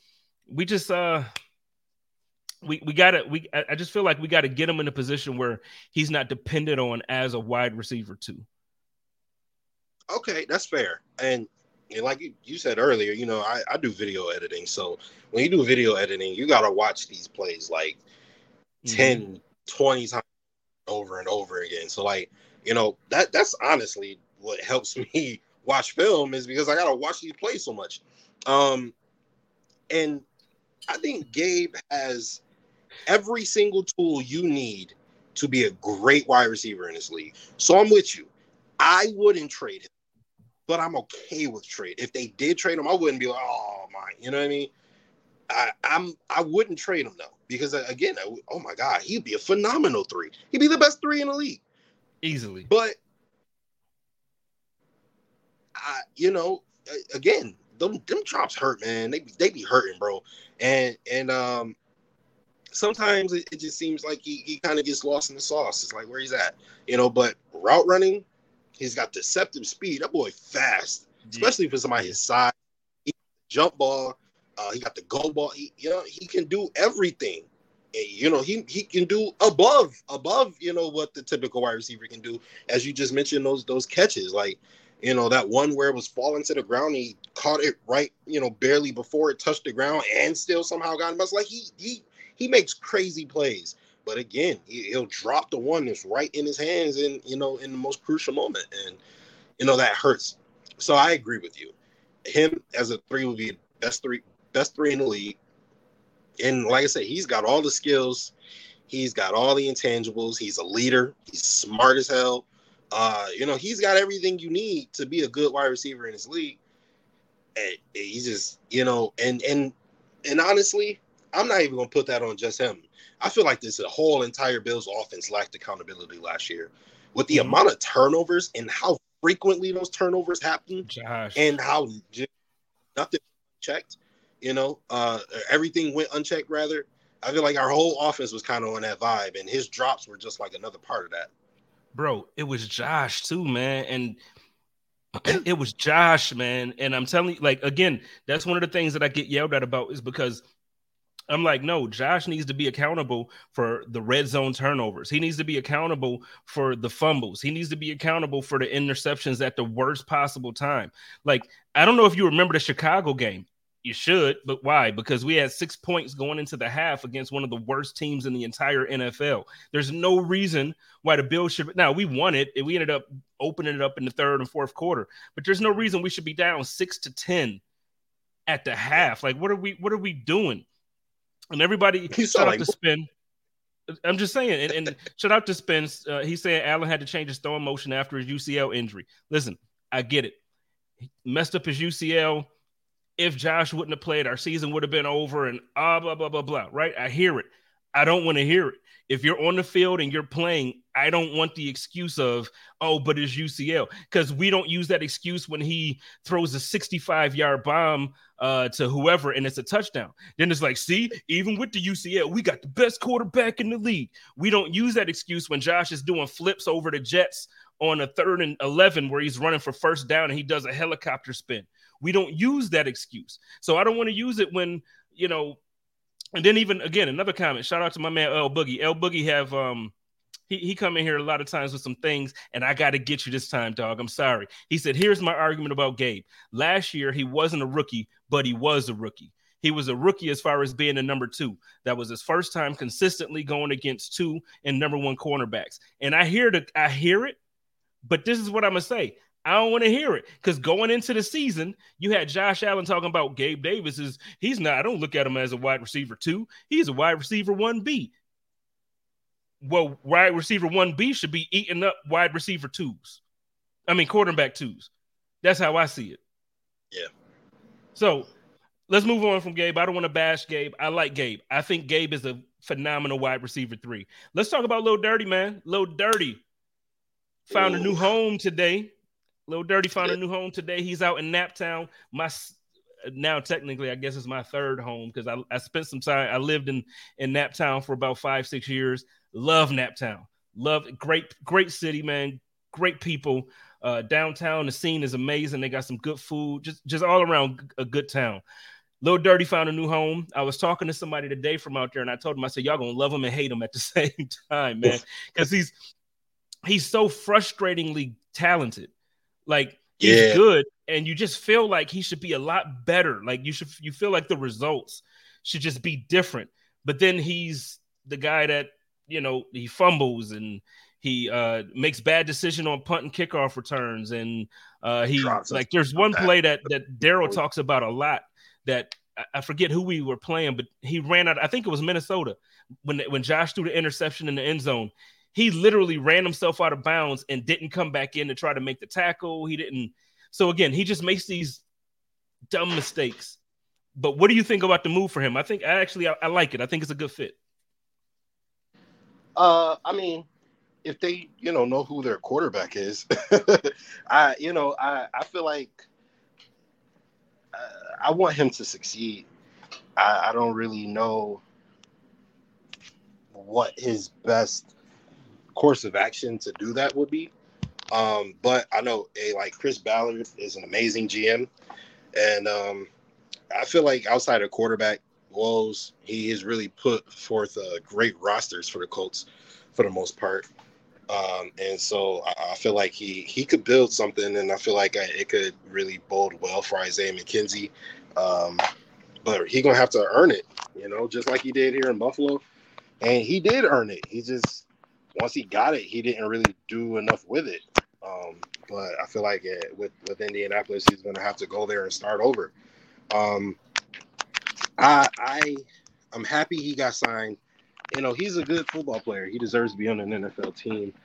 feel like we gotta get him in a position where he's not dependent on as a wide receiver 2. Okay, that's fair. And like you said earlier, I do video editing. So when you do video editing, you gotta watch these plays like 10, 20 times over and over again. So that's honestly what helps me watch film, is because I gotta watch these plays so much. And I think Gabe has every single tool you need to be a great wide receiver in this league. So I'm with you. I wouldn't trade him, but I'm okay with trade. If they did trade him, I wouldn't be like, oh my, you know what I mean? I wouldn't trade him though, because again, oh my God, he'd be a phenomenal 3. He'd be the best 3 in the league. Easily. But again, them drops hurt, man. They be hurting, bro. And sometimes it just seems like he kind of gets lost in the sauce. It's like where he's at, but route running, he's got deceptive speed. That boy fast, especially for somebody his size. He jump ball, he got the go ball. He can do everything. And, he can do above, what the typical wide receiver can do. As you just mentioned, those catches, like, that one where it was falling to the ground, he caught it right, barely before it touched the ground and still somehow got him. It's like he makes crazy plays. But again, he'll drop the one that's right in his hands in the most crucial moment. And, that hurts. So I agree with you. Him as a 3 would be best three in the league. And like I said, he's got all the skills. He's got all the intangibles. He's a leader. He's smart as hell. He's got everything you need to be a good wide receiver in this league. And he's just, and honestly, I'm not even going to put that on just him. I feel like the whole entire Bills offense lacked accountability last year with the amount of turnovers and how frequently those turnovers happen. Josh. And how nothing checked, everything went unchecked rather. I feel like our whole offense was kind of on that vibe, and his drops were just like another part of that. Bro, it was Josh too, man. And it was Josh, man. And I'm telling you, again, that's one of the things that I get yelled at about, is because I'm like, no, Josh needs to be accountable for the red zone turnovers. He needs to be accountable for the fumbles. He needs to be accountable for the interceptions at the worst possible time. I don't know if you remember the Chicago game. You should, but why? Because we had 6 points going into the half against one of the worst teams in the entire NFL. There's no reason why the Bills should. Now, we won it, and we ended up opening it up in the third and fourth quarter. But there's no reason we should be down 6-10 at the half. Like, what are we doing? And everybody, shout out to Spin. I'm just saying, and shout out to Spin. He said Allen had to change his throwing motion after his UCL injury. Listen, I get it. He messed up his UCL. If Josh wouldn't have played, our season would have been over and blah, blah, blah, blah, right? I hear it. I don't want to hear it. If you're on the field and you're playing, I don't want the excuse of, oh, but it's UCL, because we don't use that excuse when he throws a 65-yard bomb to whoever and it's a touchdown. Then it's like, see, even with the UCL, we got the best quarterback in the league. We don't use that excuse when Josh is doing flips over the Jets on a 3rd and 11 where he's running for first down and he does a helicopter spin. We don't use that excuse. So I don't want to use it when, and then even, again, another comment, shout out to my man, L Boogie. L Boogie have, he come in here a lot of times with some things, and I got to get you this time, dog. I'm sorry. He said, here's my argument about Gabe. Last year, he wasn't a rookie, but he was a rookie. He was a rookie as far as being a number 2. That was his first time consistently going against 2 and number 1 cornerbacks. And I hear it, but this is what I'm going to say. I don't want to hear it, because going into the season, you had Josh Allen talking about Gabe Davis he's not. I don't look at him as a wide receiver 2. He's a wide receiver 1B. Well, wide receiver 1B should be eating up wide receiver 2s. I mean, quarterback 2s. That's how I see it. Yeah. So let's move on from Gabe. I don't want to bash Gabe. I like Gabe. I think Gabe is a phenomenal wide receiver 3. Let's talk about Lil Dirty, man. Lil Dirty found a new home today. Lil Dirty found a new home today. He's out in Naptown. Now technically, I guess it's my 3rd home, because I spent some time. I lived in Naptown for about 5-6 years. Love Naptown. Love great city, man. Great people. Downtown, the scene is amazing. They got some good food. Just all around a good town. Lil Dirty found a new home. I was talking to somebody today from out there, and I told him, I said, y'all gonna love him and hate him at the same time, man, because he's so frustratingly talented. Like, he's good, and you just feel like he should be a lot better. Like, you feel like the results should just be different. But then he's the guy that, he fumbles and he makes bad decision on punt and kickoff returns. And there's one play that Daryl talks about a lot that I forget who we were playing, but he ran out. I think it was Minnesota when Josh threw the interception in the end zone. He literally ran himself out of bounds and didn't come back in to try to make the tackle. He didn't. So again, he just makes these dumb mistakes. But what do you think about the move for him? I think I like it. I think it's a good fit. I mean, if they, know who their quarterback is, I feel like I want him to succeed. I don't really know what his best course of action to do that would be. But I know Chris Ballard is an amazing GM, and I feel like outside of quarterback woes, he has really put forth great rosters for the Colts for the most part. And so I feel like he could build something, and I feel like it could really bode well for Isaiah McKenzie. But he's going to have to earn it, just like he did here in Buffalo. And he did earn it. He just, once he got it, he didn't really do enough with it. But I feel like with Indianapolis, he's going to have to go there and start over. I'm happy he got signed. He's a good football player. He deserves to be on an NFL team.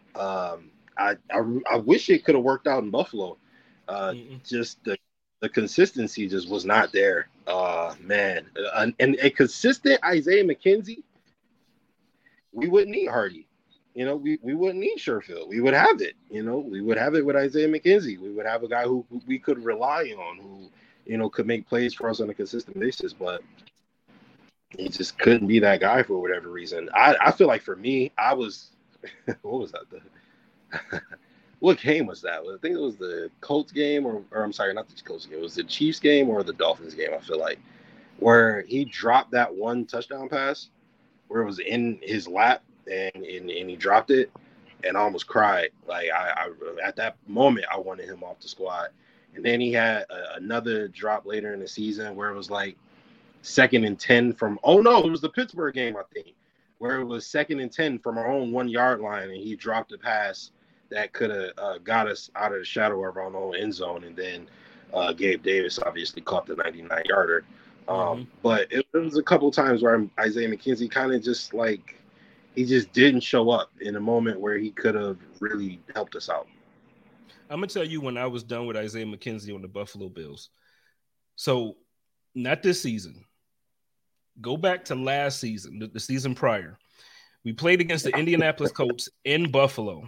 I wish it could have worked out in Buffalo. Just the consistency just was not there. Man. And a consistent Isaiah McKenzie, we wouldn't need Hardy. We wouldn't need Sherfield. We would have it. We would have it with Isaiah McKenzie. We would have a guy who we could rely on, who, could make plays for us on a consistent basis. But he just couldn't be that guy for whatever reason. I feel like for me, I was – what was that? What game was that? I think it was the Colts game or I'm sorry, not the Colts game. It was the Chiefs game or the Dolphins game, I feel like, where he dropped that one touchdown pass where it was in his lap and he dropped it, and I almost cried. Like, I at that moment, I wanted him off the squad. And then he had another drop later in the season where it was like 2nd and 10 from, oh no, it was the Pittsburgh game, I think, where it was 2nd and 10 from our own 1 yard line, and he dropped a pass that could have got us out of the shadow of our own end zone. And then Gabe Davis obviously caught the 99-yarder. But it was a couple of times where Isaiah McKenzie kind of just like, he just didn't show up in a moment where he could have really helped us out. I'm going to tell you when I was done with Isaiah McKenzie on the Buffalo Bills. So not this season. Go back to last season, the season prior. We played against the Indianapolis Colts in Buffalo.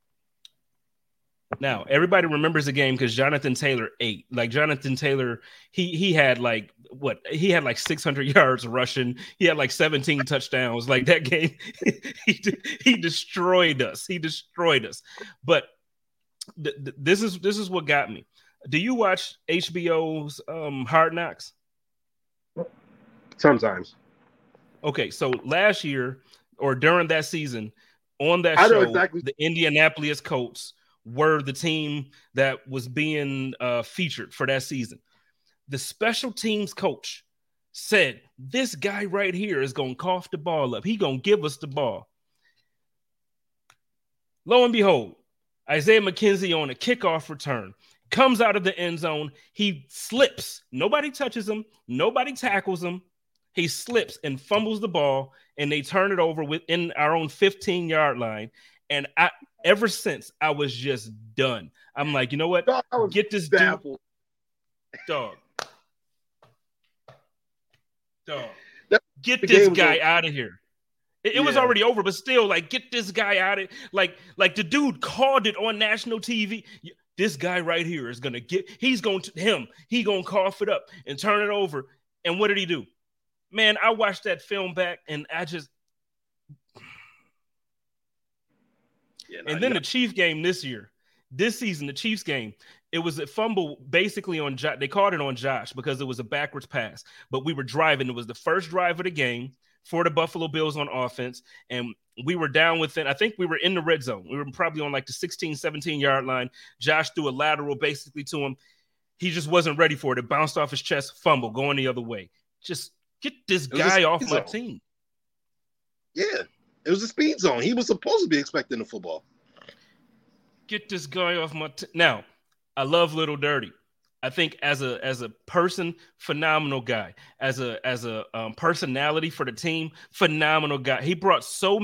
Now, everybody remembers the game because Jonathan Taylor ate. Like, Jonathan Taylor, he had like, what? He had like 600 yards rushing. He had like 17 touchdowns. Like, that game, he destroyed us. He destroyed us. But this is what got me. Do you watch HBO's Hard Knocks? Sometimes. Okay, so last year or during that season, on that show, exactly. The Indianapolis Colts were the team that was being featured for that season. The special teams coach said, this guy right here is going to cough the ball up. He going to give us the ball. Lo and behold, Isaiah McKenzie on a kickoff return comes out of the end zone. He slips. Nobody touches him. Nobody tackles him. He slips and fumbles the ball, and they turn it over within our own 15-yard line. And ever since, I was just done. I'm like, you know what? Get this dude. Dog. Get this guy out of here. It was already over, but still, like, get this guy out of like the dude called it on national TV. This guy right here is gonna he gonna cough it up and turn it over. And what did he do? Man, I watched that film back, and I just the Chiefs game this season, the Chiefs game, it was a fumble basically on Josh. They called it on Josh because it was a backwards pass, but we were driving. It was the first drive of the game for the Buffalo Bills on offense, and we were down within, I think we were in the red zone. We were probably on like the 16, 17-yard line. Josh threw a lateral basically to him. He just wasn't ready for it. It bounced off his chest, fumble, going the other way. Just get this guy off my team. Yeah, it was a speed zone. He was supposed to be expecting the football. Get this guy off my team. Now, I love Little Dirty. I think as a person, phenomenal guy. As a personality for the team, phenomenal guy. He brought so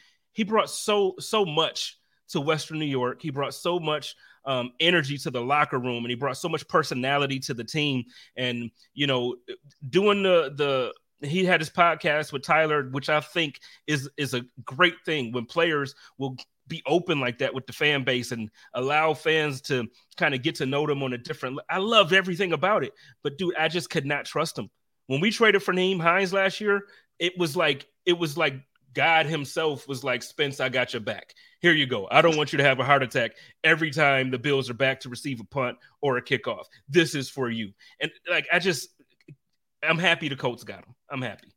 much to Western New York. He brought so much energy to the locker room, and he brought so much personality to the team. And, you know, doing he had his podcast with Tyler, which I think is a great thing when players will be open like that with the fan base and allow fans to kind of get to know them on a different. I love everything about it, but dude, I just could not trust him. When we traded for Nyheim Hines last year, it was like God himself was like, Spence, I got your back. Here you go. I don't want you to have a heart attack every time the Bills are back to receive a punt or a kickoff. This is for you. And like, I'm happy the Colts got him. I'm happy.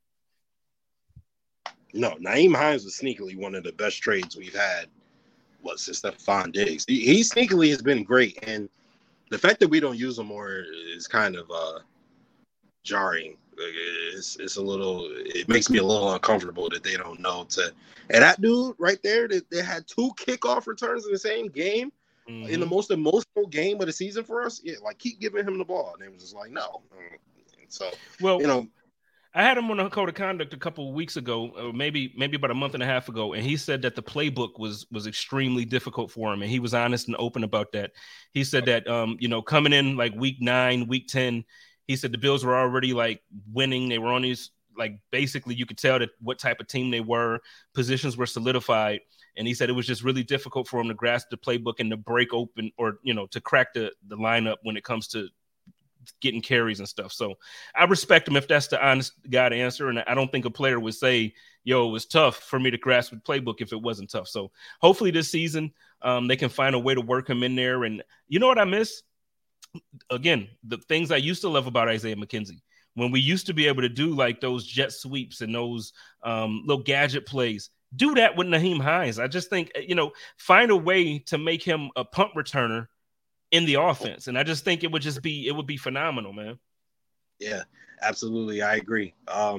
No, Nyheim Hines was sneakily one of the best trades we've had. Since Stephon Diggs. He sneakily has been great. And the fact that we don't use him more is kind of jarring. It's a little, it makes me a little uncomfortable that they don't know to. And that dude right there, they had 2 kickoff returns in the same game, in the most emotional game of the season for us. Yeah, like, keep giving him the ball. And they was just like, no. And so, well, you know, I had him on a code of conduct a couple of weeks ago, or maybe about a month and a half ago, and he said that the playbook was extremely difficult for him, and he was honest and open about that. He said that, you know, coming in like week 9, week 10, he said the Bills were already like winning. They were on these, like, basically you could tell that what type of team they were. Positions were solidified, and he said it was just really difficult for him to grasp the playbook and to break open, or, you know, to crack the lineup when it comes to getting carries and stuff. So I respect him if that's the honest guy to answer. And I don't think a player would say, yo, it was tough for me to grasp the playbook if it wasn't tough. So hopefully this season they can find a way to work him in there. And you know what I miss? Again, the things I used to love about Isaiah McKenzie, when we used to be able to do like those jet sweeps and those little gadget plays, do that with Nyheim Hines. I just think, you know, find a way to make him a punt returner in the offense. And I just think it would be phenomenal, man. Yeah, absolutely. I agree.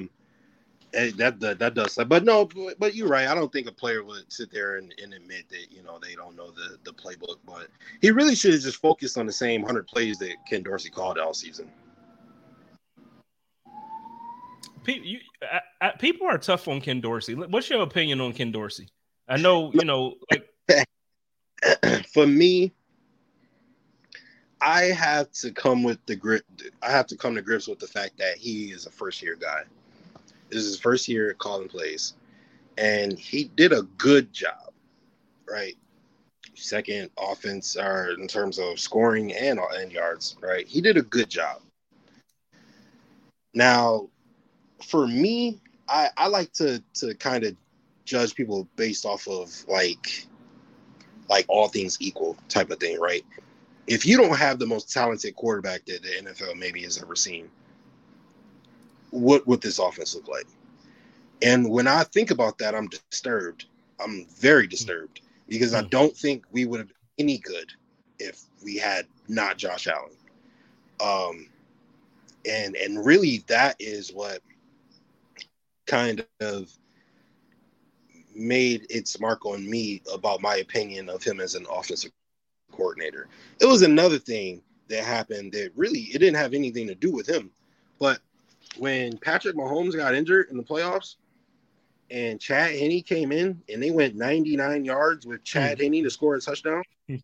That does. But you're right. I don't think a player would sit there and admit that, they don't know the playbook. But he really should have just focused on the same 100 plays that Ken Dorsey called all season. People are tough on Ken Dorsey. What's your opinion on Ken Dorsey? I know, For me, I have to come to grips with the fact that he is a first-year guy. This is his first year calling plays, and he did a good job, right? Second offense, or in terms of scoring and yards, right? He did a good job. Now, for me, I like to kind of judge people based off of like all things equal type of thing, right? If you don't have the most talented quarterback that the NFL maybe has ever seen, what would this offense look like? And when I think about that, I'm disturbed. I'm very disturbed because I don't think we would have been any good if we had not Josh Allen. And really that is what kind of made its mark on me about my opinion of him as an offensive coordinator. It was another thing that happened that really, it didn't have anything to do with him. But when Patrick Mahomes got injured in the playoffs and Chad Henne came in and they went 99 yards with Chad Henne to score a touchdown,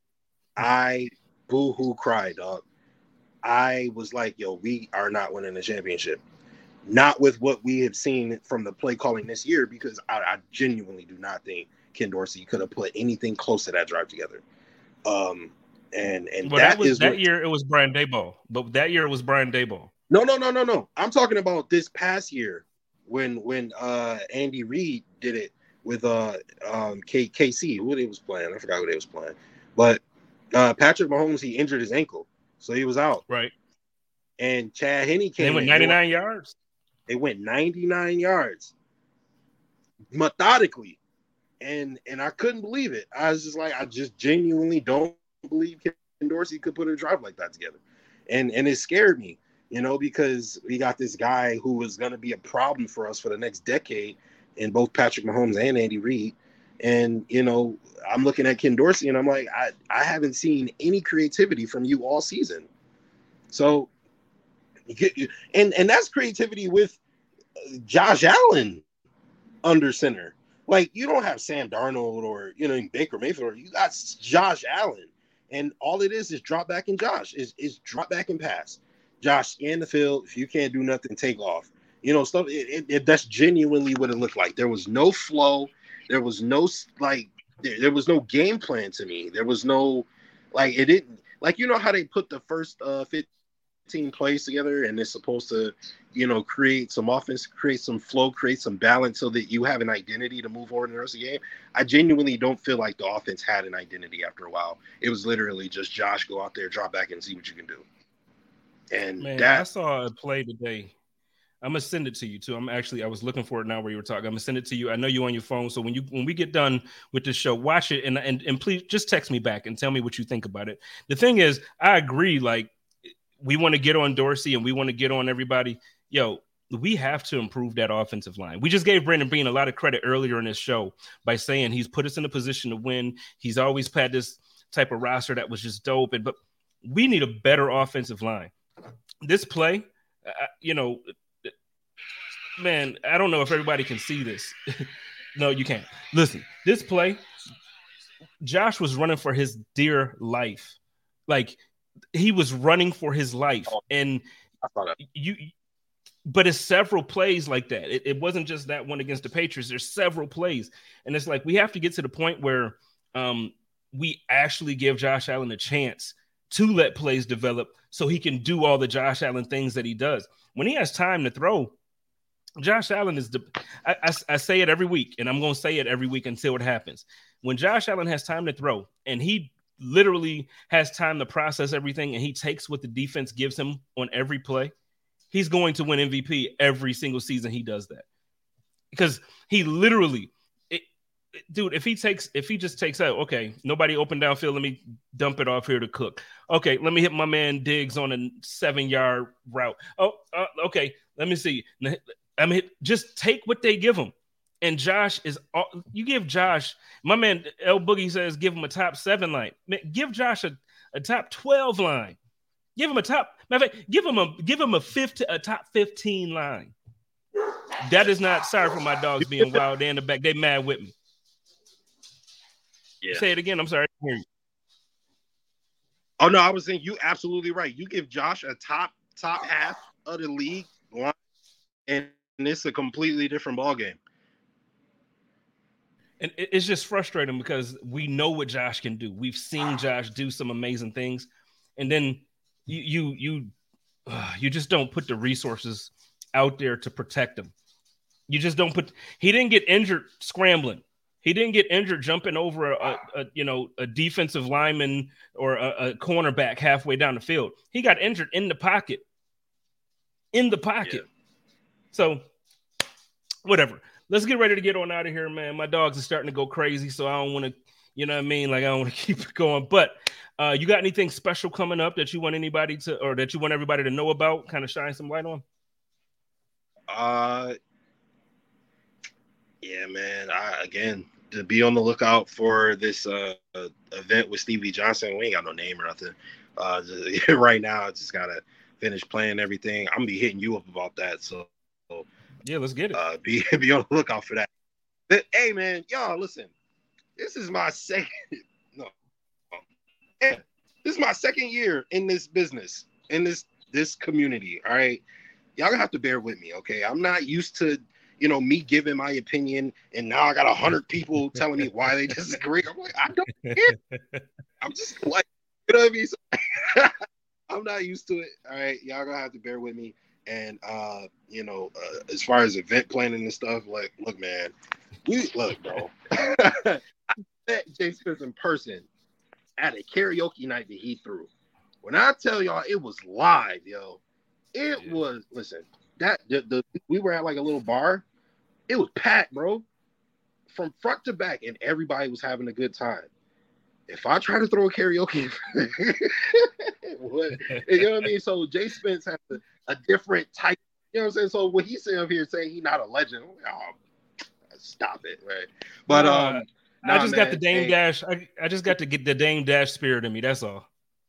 I boo-hoo cried, dog. I was like, yo, we are not winning the championship. Not with what we have seen from the play calling this year, because I genuinely do not think Ken Dorsey could have put anything close to that drive together. And that year it was Brian Daboll. But that year it was Brian Daboll. No. I'm talking about this past year when Andy Reid did it with KC, who they was playing. I forgot who they was playing. But Patrick Mahomes, he injured his ankle, so he was out. Right. And Chad Henne came. They went 99 yards. They went 99 yards methodically. And I couldn't believe it. I was just like, I just genuinely don't believe Ken Dorsey could put a drive like that together. And it scared me, because we got this guy who was going to be a problem for us for the next decade in both Patrick Mahomes and Andy Reid. And, I'm looking at Ken Dorsey and I'm like, I haven't seen any creativity from you all season. So, and that's creativity with Josh Allen under center. Like, you don't have Sam Darnold or, Baker Mayfield. You got Josh Allen. And all it is drop back and Josh. Is drop back and pass. Josh, scan the field. If you can't do nothing, take off. Stuff. That's genuinely what it looked like. There was no flow. There was no, there was no game plan to me. There was no, it didn't, how they put the first 15 plays together and it's supposed to, create some offense, create some flow, create some balance so that you have an identity to move forward in the rest of the game. I genuinely don't feel like the offense had an identity after a while. It was literally just Josh, go out there, drop back and see what you can do. And I saw a play today. I'm gonna send it to you too. I was looking for it now where you were talking. I'm gonna send it to you. I know you're on your phone, so when we get done with this show, watch it and please just text me back and tell me what you think about it. The thing is, I agree. We want to get on Dorsey and we want to get on everybody. Yo, we have to improve that offensive line. We just gave Brandon Beane a lot of credit earlier in this show by saying he's put us in a position to win. He's always had this type of roster that was just dope. But we need a better offensive line. This play, man, I don't know if everybody can see this. No, you can't. Listen, this play, Josh was running for his dear life. He was running for his life. And but it's several plays like that. It wasn't just that one against the Patriots. There's several plays. And it's we have to get to the point where we actually give Josh Allen a chance to let plays develop so he can do all the Josh Allen things that he does. When he has time to throw, Josh Allen is I say it every week, and I'm going to say it every week until it happens. When Josh Allen has time to throw, and he literally has time to process everything, and he takes what the defense gives him on every play, he's going to win MVP every single season he does that. Because he literally dude, if he just takes out, okay, nobody open downfield, let me dump it off here to Cook. Okay, let me hit my man Diggs on a 7-yard route. Oh, okay, let me see. I mean, just take what they give him. And Josh you give Josh, my man L Boogie says, give him a top 7 line. Man, give Josh a top 12 line. Give him a top, matter of fact, give him a top 15 line. That is not, sorry for my dogs being wild. They're in the back. They mad with me. Yeah. Say it again. I'm sorry. I hear you. Oh no, I was saying you absolutely right. You give Josh a top half of the league line, and it's a completely different ball game. And it's just frustrating because we know what Josh can do. We've seen Josh do some amazing things, and then you just don't put the resources out there to protect him. You just don't put. He didn't get injured scrambling. He didn't get injured jumping over a defensive lineman or a cornerback halfway down the field. He got injured in the pocket. Yeah. So, whatever. Let's get ready to get on out of here, man. My dogs are starting to go crazy, so I don't want to, you know what I mean? Like, I don't want to keep it going. But you got anything special coming up that you want anybody to, or that you want everybody to know about, kind of shine some light on? Yeah, man. Again, to be on the lookout for this event with Stevie Johnson. We ain't got no name or nothing. Right now, I just gotta finish playing everything. I'm gonna be hitting you up about that. So yeah, let's get it. Be on the lookout for that. But, hey, man, y'all, listen. This is my second. This is my second year in this business, in this community. All right, y'all gonna have to bear with me, okay? I'm not used to, me giving my opinion, and now I got 100 people telling me why they disagree. I'm like, I don't care. I'm just like, you know what I mean? So, I'm not used to it. All right, y'all gonna have to bear with me. And as far as event planning and stuff, like, look, man, bro. I met Jay Spence in person at a karaoke night that he threw. When I tell y'all, it was live, yo. It was. Listen, we were at like a little bar. It was packed, bro, from front to back, and everybody was having a good time. If I try to throw a karaoke, you know what I mean? So Jay Spence has a different type. You know what I'm saying? So when he's sitting up here saying he's not a legend, stop it, right? But I just got the Dame Dash. I just got to get the Dame Dash spirit in me. That's all.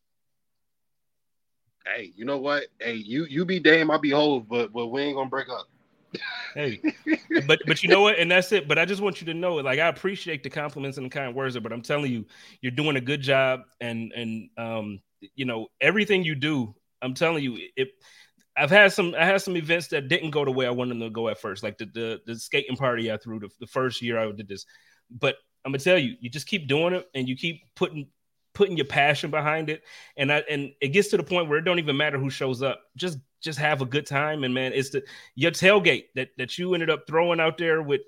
Hey, you know what? Hey, you be Dame, I'll be Hov, but we ain't gonna break up. Hey, but you know what? And that's it. But I just want you to know, like, I appreciate the compliments and the kind words, but I'm telling you, you're doing a good job, and everything you do. I'm telling you, I had some events that didn't go the way I wanted them to go at first, like the skating party I threw the first year I did this. But I'm gonna tell you, you just keep doing it, and you keep putting your passion behind it, and it gets to the point where it don't even matter who shows up. Just have a good time, and man, it's your tailgate that you ended up throwing out there with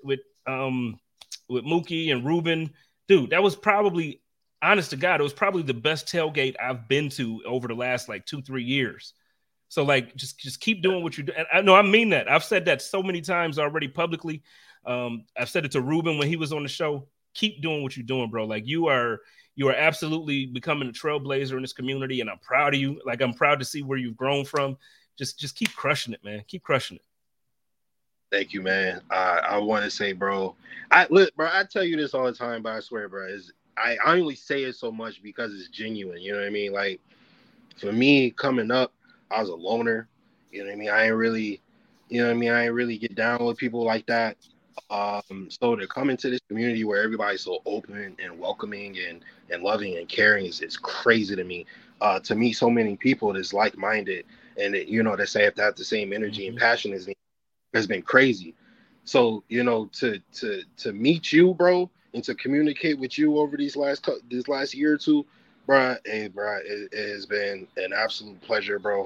Mookie and Ruben, dude. That was probably, honest to God, it was probably the best tailgate I've been to over the last like 2-3 years. So like, just keep doing what you do. And I know I mean that. I've said that so many times already publicly. I've said it to Ruben when he was on the show. Keep doing what you're doing, bro. Like you are absolutely becoming a trailblazer in this community, and I'm proud of you. Like, I'm proud to see where you've grown from. Just keep crushing it, man. Keep crushing it. Thank you, man. I want to say, bro, I tell you this all the time, but I swear, bro, I only say it so much because it's genuine. You know what I mean? Like, for me, coming up, I was a loner. You know what I mean? I ain't really get down with people like that. So to come into this community where everybody's so open and welcoming and loving and caring is crazy to me. To meet so many people that's like-minded and that say if they have the same energy and passion as me has been crazy. So to meet you, bro, and to communicate with you over this last year or two, bro, it has been an absolute pleasure, bro.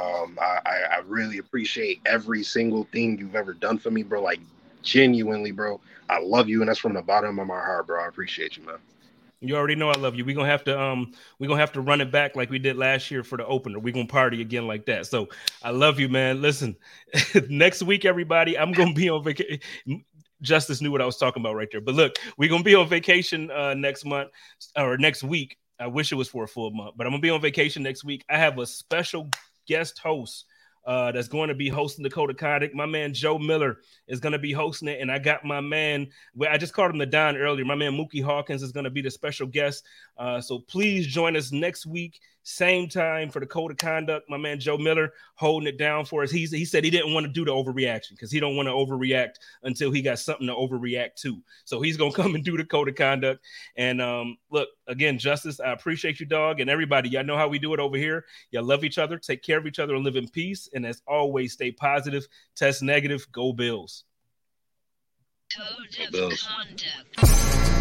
I really appreciate every single thing you've ever done for me, bro. Like, genuinely, bro, I love you, and that's from the bottom of my heart, bro. I appreciate you, man. You already know I love you. We're gonna have to run it back like we did last year for the opener. We're gonna party again like that. So I love you, man. Listen, next week, everybody, I'm gonna be on vacation. Justice knew what I was talking about right there. But look, we're going to be on vacation next month or next week. I wish it was for a full month, but I'm going to be on vacation next week. I have a special guest host that's going to be hosting the Code of Conduct. My man Joe Miller is going to be hosting it, and I got my man, I just called him the Don earlier. My man Mookie Hawkins is going to be the special guest. So please join us next week, same time for the Code of Conduct. My man Joe Miller holding it down for us. He said he didn't want to do the overreaction because he don't want to overreact until he got something to overreact to. So he's going to come and do the Code of Conduct. And look, again, Justice, I appreciate you, dog, and everybody. Y'all know how we do it over here. Y'all love each other, take care of each other, and live in peace. And as always, stay positive, test negative, go Bills. Code of Conduct.